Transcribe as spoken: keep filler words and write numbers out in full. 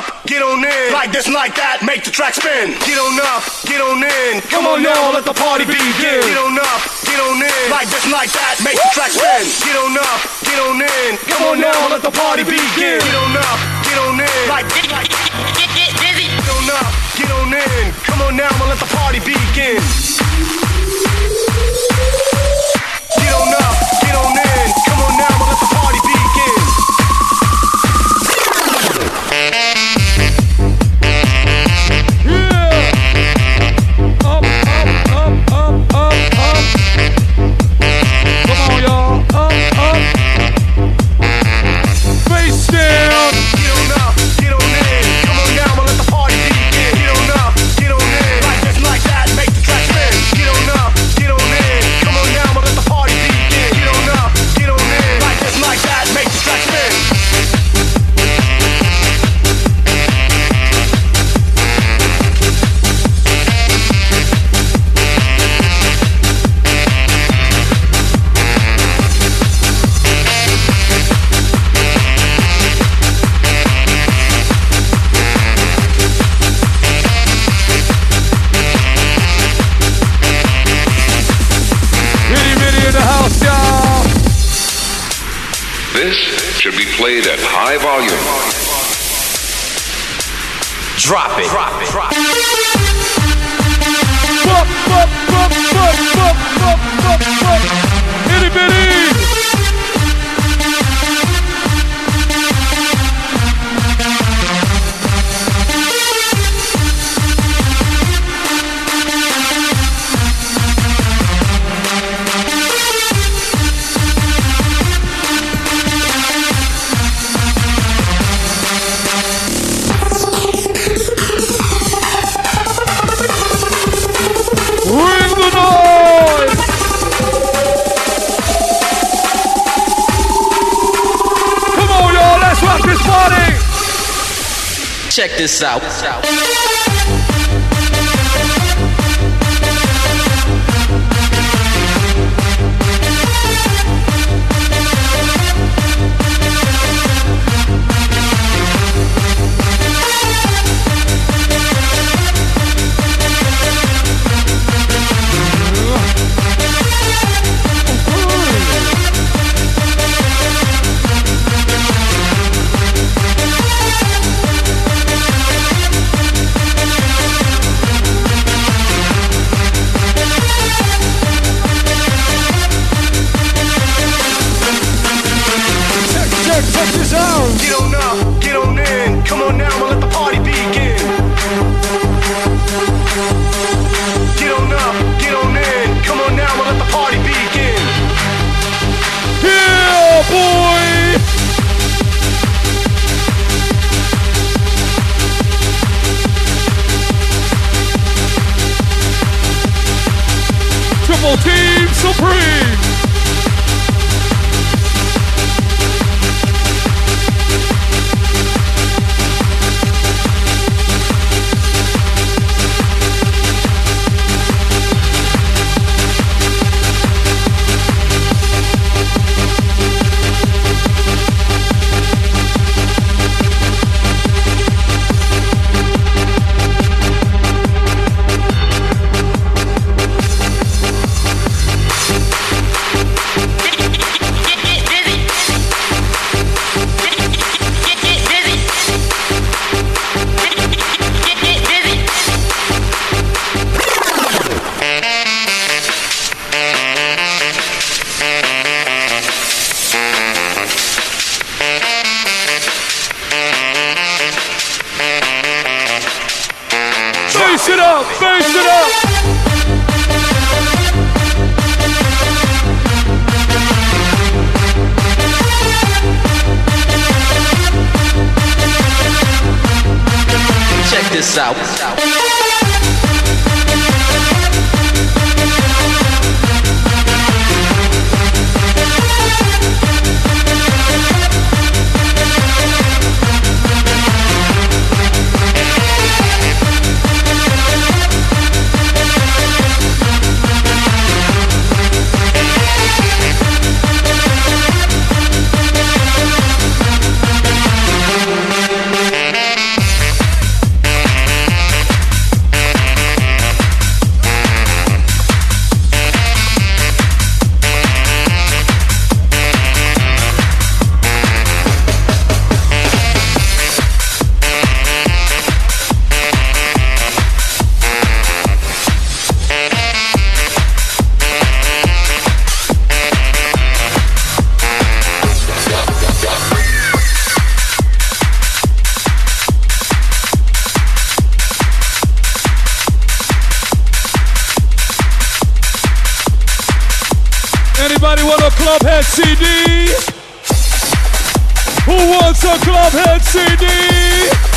up, get on in. Like this, like that, make the track spin. Get on up, get on in. Come on now, let the party begin. Get on up, get on in. Like this, like that, make the track spin. Get on up, get on in. Come on now, let the party begin. Get on up, get on in. Like get, get, get, get busy. Get on up, get on in. Come on now, let the party begin. Get on up, get on in. Come on now, let the party begin. Yeah. Up, up, up, up, up. Come on, y'all. Up, up. Face down. Get on up, get on in. Come on now, let the party begin. Get on up, get on in. Like this, like that, make the track spin. Get on up, get on in. Come on now, let the party begin. Get on up, get on in. Like this, like that, make the track spin. This should be played at high volume. Drop it. Drop it. Drop it. Bop, bop, bop, bop, bop, bop, bop, bop. Itty bitty. Bring the noise! Come on, y'all, let's rock this party! Check this out. Check this out! Get on up, get on in. Come on now, let the party begin. Get on up, get on in. Come on now, let the party begin. Yeah, boy! Triple Team Supreme! Face it up, face it up. Check this out. Clubhead C D? Who wants a Clubhead C D?